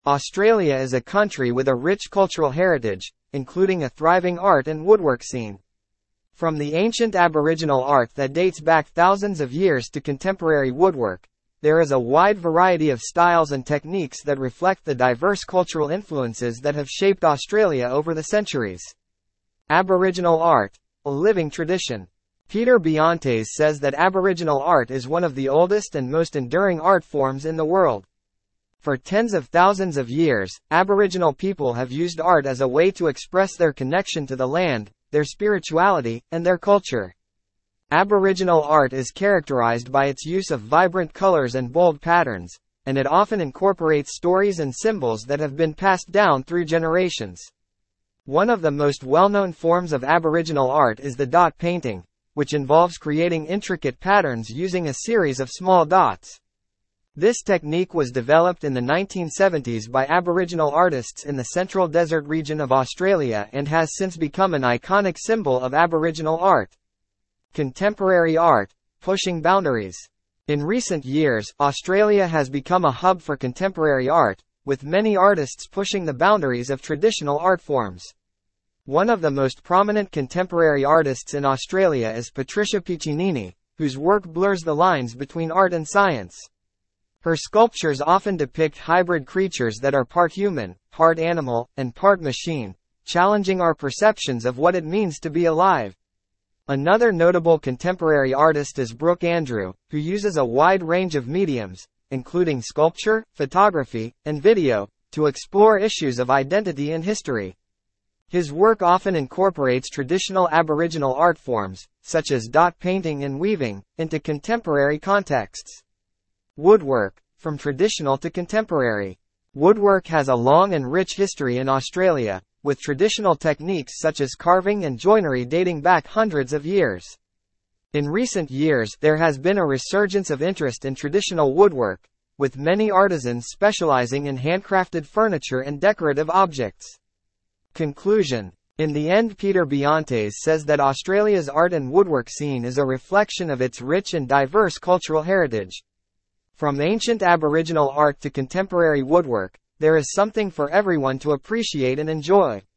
Australia is a country with a rich cultural heritage, including a thriving art and woodwork scene. From the ancient Aboriginal art that dates back thousands of years to contemporary woodwork, there is a wide variety of styles and techniques that reflect the diverse cultural influences that have shaped Australia over the centuries. Aboriginal art, a living tradition. Peter Biontes says that Aboriginal art is one of the oldest and most enduring art forms in the world. For tens of thousands of years, Aboriginal people have used art as a way to express their connection to the land, their spirituality, and their culture. Aboriginal art is characterized by its use of vibrant colors and bold patterns, and it often incorporates stories and symbols that have been passed down through generations. One of the most well-known forms of Aboriginal art is the dot painting, which involves creating intricate patterns using a series of small dots. This technique was developed in the 1970s by Aboriginal artists in the Central Desert region of Australia and has since become an iconic symbol of Aboriginal art. Contemporary art, pushing boundaries. In recent years, Australia has become a hub for contemporary art, with many artists pushing the boundaries of traditional art forms. One of the most prominent contemporary artists in Australia is Patricia Piccinini, whose work blurs the lines between art and science. Her sculptures often depict hybrid creatures that are part human, part animal, and part machine, challenging our perceptions of what it means to be alive. Another notable contemporary artist is Brooke Andrew, who uses a wide range of mediums, including sculpture, photography, and video, to explore issues of identity and history. His work often incorporates traditional Aboriginal art forms, such as dot painting and weaving, into contemporary contexts. Woodwork, from traditional to contemporary. Woodwork has a long and rich history in Australia, with traditional techniques such as carving and joinery dating back hundreds of years. In recent years, there has been a resurgence of interest in traditional woodwork, with many artisans specializing in handcrafted furniture and decorative objects. Conclusion. In the end, Peter Biontes says that Australia's art and woodwork scene is a reflection of its rich and diverse cultural heritage. From ancient Aboriginal art to contemporary woodwork, there is something for everyone to appreciate and enjoy.